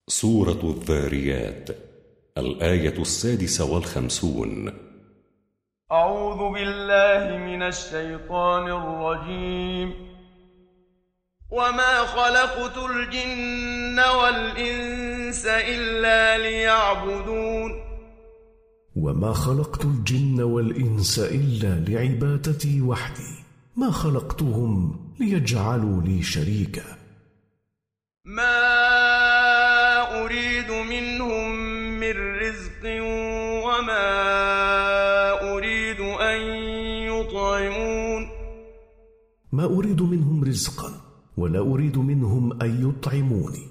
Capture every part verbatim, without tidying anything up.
سورة الذاريات، الآية السادسة والخمسون. أعوذ بالله من الشيطان الرجيم. وما خلقت الجن والإنس إلا ليعبدون وما خلقت الجن والإنس إلا لعبادتي وحدي، ما خلقتهم ليجعلوا لي شريكا. ما أريد منهم من رزق وما أريد أن يطعمون ما أريد منهم رزقا ولا أريد منهم أن يطعموني.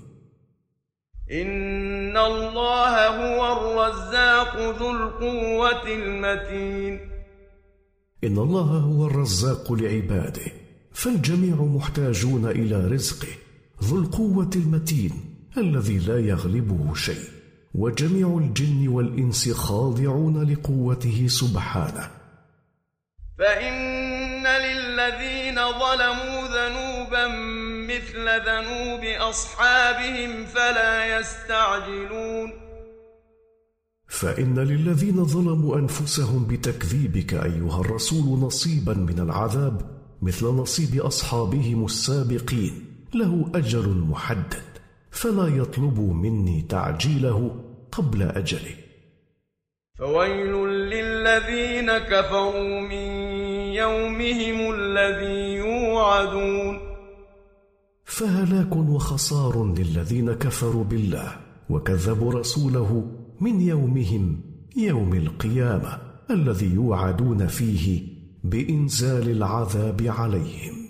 إن الله هو الرزاق ذو القوة المتين. إن الله هو الرزاق لعباده، فالجميع محتاجون إلى رزقه ذو القوة المتين الذي لا يغلبه شيء، وجميع الجن والإنس خاضعون لقوته سبحانه. فإن للذين ظلموا ذنوبا مثل ذنوب أصحابهم فلا يستعجلون فإن للذين ظلموا أنفسهم بتكذيبك أيها الرسول نصيبا من العذاب مثل نصيب أصحابهم السابقين، له أجل محدد، فلا يطلبوا مني تعجيله قبل أجله. فويل للذين كفروا من يومهم الذي يوعدون. فهلاك وخسار للذين كفروا بالله وكذبوا رسوله من يومهم يوم القيامة الذي يوعدون فيه بإنزال العذاب عليهم.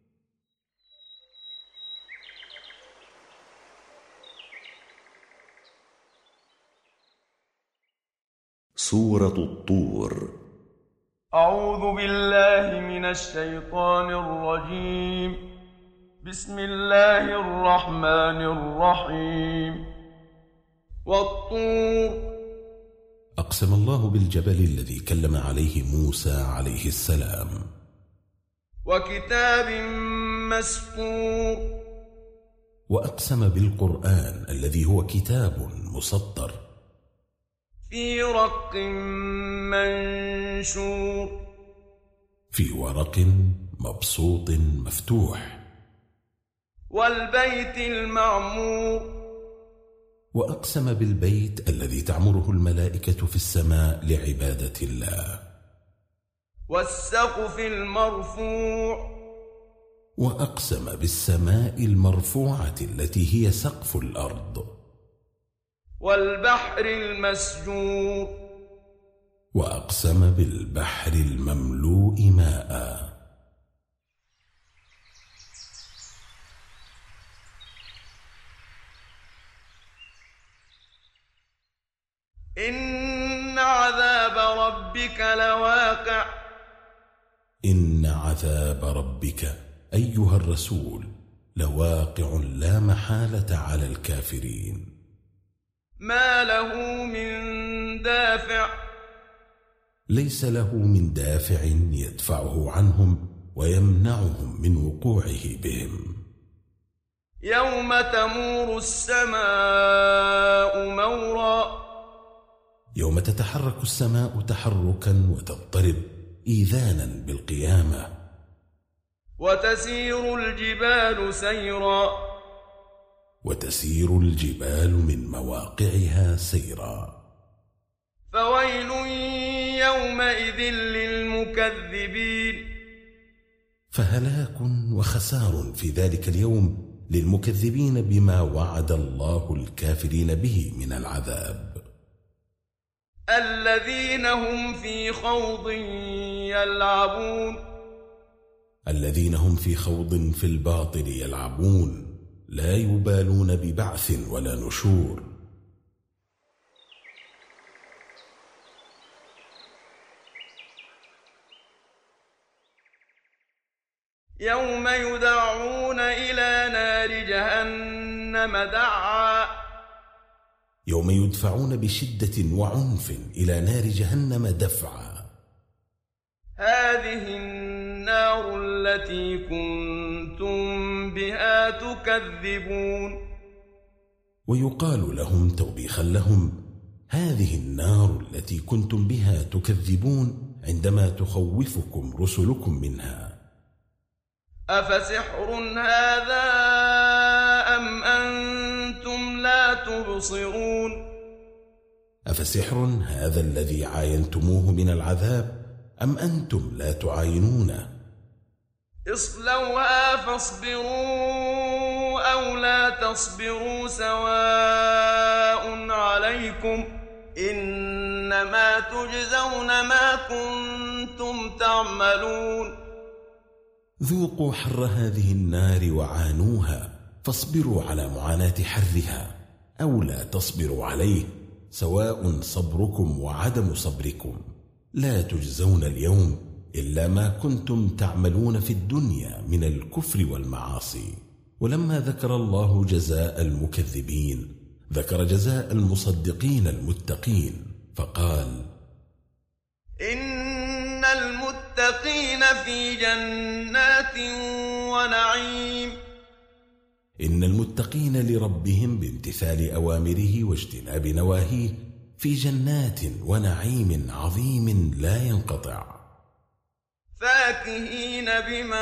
سورة الطور. أعوذ بالله من الشيطان الرجيم. بسم الله الرحمن الرحيم. والطور. أقسم الله بالجبل الذي كلم عليه موسى عليه السلام. وكتاب مسطور. وأقسم بالقرآن الذي هو كتاب مسطر في رق منشور. في ورق مبسوط مفتوح. والبيت المعمور. وأقسم بالبيت الذي تعمره الملائكة في السماء لعبادة الله. والسقف المرفوع. وأقسم بالسماء المرفوعة التي هي سقف الأرض. والبحر المسجور. وأقسم بالبحر المملوء ماء. إن عذاب ربك لواقع. إن عذاب ربك أيها الرسول لواقع لا محالة على الكافرين. ما له من دافع. ليس له من دافع يدفعه عنهم ويمنعهم من وقوعه بهم. يوم تمور السماء مورا. يوم تتحرك السماء تحركا وتضطرب إيذانا بالقيامة. وتسير الجبال سيرا. وتسير الجبال من مواقعها سيرا. فويل يومئذ للمكذبين. فهلاك وخسار في ذلك اليوم للمكذبين بما وعد الله الكافرين به من العذاب. الذين هم في خوض يلعبون. الذين هم في خوض في الباطل يلعبون، لا يبالون ببعث ولا نشور. يوم يدعون إلى نار جهنم دعا. يوم يدفعون بشدة وعنف إلى نار جهنم دفعا. هذه النار التي كنتم بها تكذبون. ويقال لهم توبيخا لهم: هذه النار التي كنتم بها تكذبون عندما تخوفكم رسلكم منها. أفسحر هذا أم أنتم لا تبصرون؟ أفسحر هذا الذي عاينتموه من العذاب أم أنتم لا تعاينونه؟ اصلوها فاصبروا أو لا تصبروا سواء عليكم إنما تجزون ما كنتم تعملون. ذوقوا حر هذه النار وعانوها، فاصبروا على معاناة حرها أو لا تصبروا عليه، سواء صبركم وعدم صبركم، لا تجزون اليوم إلا ما كنتم تعملون في الدنيا من الكفر والمعاصي. ولما ذكر الله جزاء المكذبين ذكر جزاء المصدقين المتقين فقال: إن المتقين في جنات ونعيم. إن المتقين لربهم بامتثال أوامره واجتناب نواهيه في جنات ونعيم عظيم لا ينقطع، فاكهين بما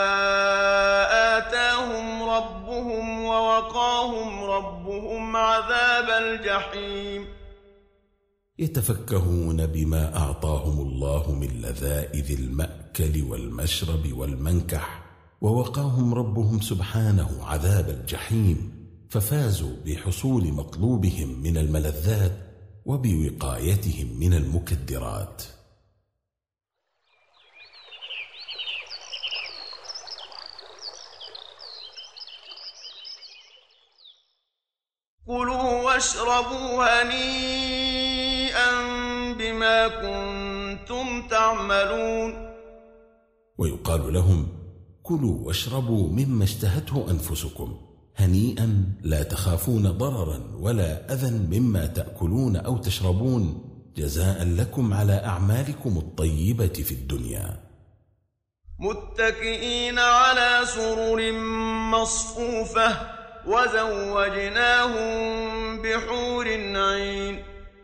آتاهم ربهم ووقاهم ربهم عذاب الجحيم. يتفكهون بما أعطاهم الله من لذائذ المأكل والمشرب والمنكح، ووقاهم ربهم سبحانه عذاب الجحيم، ففازوا بحصول مطلوبهم من الملذات وبوقايتهم من المكدرات. كلوا واشربوا هنيئا بما كنتم تعملون. ويقال لهم: كلوا واشربوا مما اشتهته أنفسكم هنيئا، لا تخافون ضررا ولا أذى مما تأكلون أو تشربون، جزاء لكم على أعمالكم الطيبة في الدنيا. متكئين على سرر مصفوفة وزوجناهم بحور عين.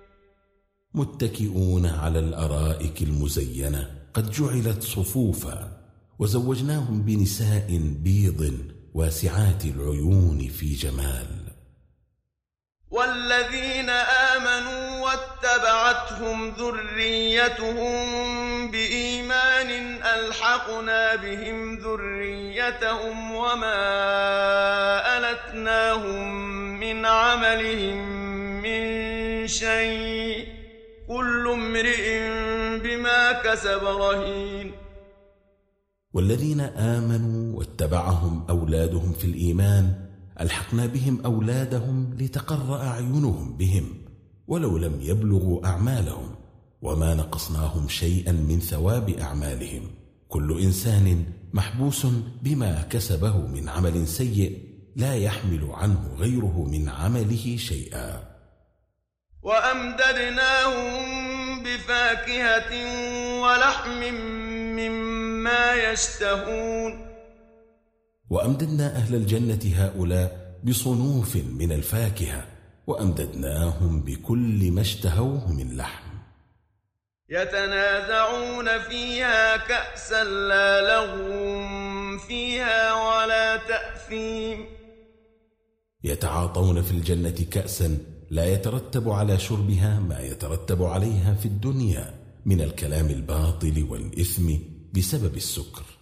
متكئون على الأرائك المزينة قد جعلت صفوفا، وزوجناهم بنساء بيض واسعات العيون في جمال. والذين آمنوا واتبعتهم ذريتهم بإيمان ألحقنا بهم ذريتهم وما ألتناهم من عملهم من شيء، كل امرئ بما كسب رهين. والذين آمنوا واتبعهم أولادهم في الإيمان ألحقنا بهم أولادهم لتقر أعينهم بهم ولو لم يبلغوا أعمالهم، وما نقصناهم شيئا من ثواب أعمالهم، كل إنسان محبوس بما كسبه من عمل سيء لا يحمل عنه غيره من عمله شيئا. وأمددناهم بفاكهة ولحم مما يشتهون. وأمددنا أهل الجنة هؤلاء بصنوف من الفاكهة، وأمددناهم بكل ما اشتهوه من لحم. يتنازعون فيها كأسا لا لغو فيها ولا تأثيم. يتعاطون في الجنة كأسا لا يترتب على شربها ما يترتب عليها في الدنيا من الكلام الباطل والإثم بسبب السكر.